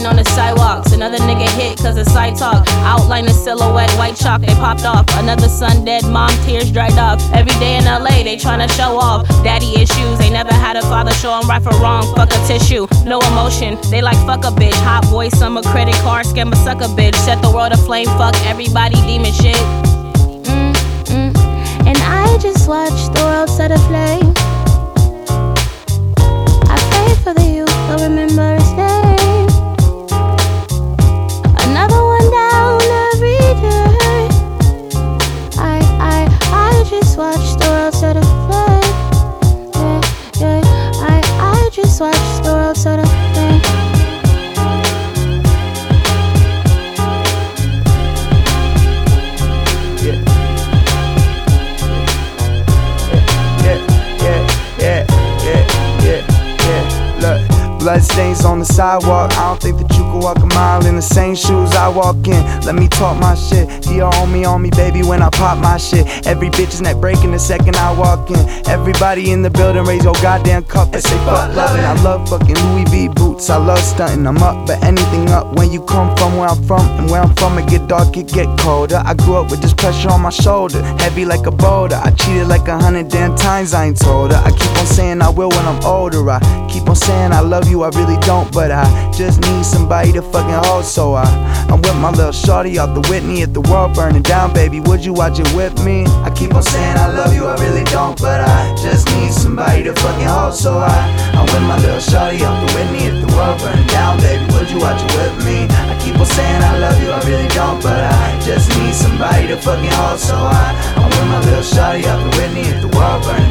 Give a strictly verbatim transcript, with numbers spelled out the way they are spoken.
on the sidewalks. Another nigga hit cause of side talk. Outline the silhouette, white chalk, they popped off. Another son dead, mom tears dried off. Every day in L A they tryna show off. Daddy issues, they never had a father show them right for wrong. Fuck a tissue, no emotion. They like fuck a bitch. Hot boy, summer credit card, scam a sucker bitch. Set the world aflame, fuck everybody, demon shit. Mm, mm. And I just watched the world set aflame. I pray for the youth, they'll remember his name. Another one down every day. I, I, I just watched the world set aflame. Yeah, yeah. I, I just watched the world set aflame. Blood stains on the sidewalk. I don't think that you can walk a mile in the same shoes I walk in. Let me talk my shit. Yeah, on me, on me, baby, when I pop my shit. Every bitch is neck breaking the second I walk in. Everybody in the building raise your goddamn cup and say fuck loving. I love fucking Louis V boots. I love stunting. I'm up, but anything up when you come from where I'm from. And where I'm from, it get dark, it get colder. I grew up with this pressure on my shoulder, heavy like a boulder. I cheated like a hundred damn times, I ain't told her. I keep on saying I will when I'm older. I keep on saying I love you, I really don't, but I just need somebody to fucking hold. So I, I'm with my little shorty off the Whitney. If the world burning down, baby, would you watch it with me? I keep on saying I love you, I really don't, but I just need somebody to fucking hold. So I, I'm with my little shorty off the Whitney. If the world burning down, baby, would you watch it with me? I keep on saying I love you, I really don't, but I just need somebody to fucking hold. So I, I'm with my little shorty off the Whitney. If the world burning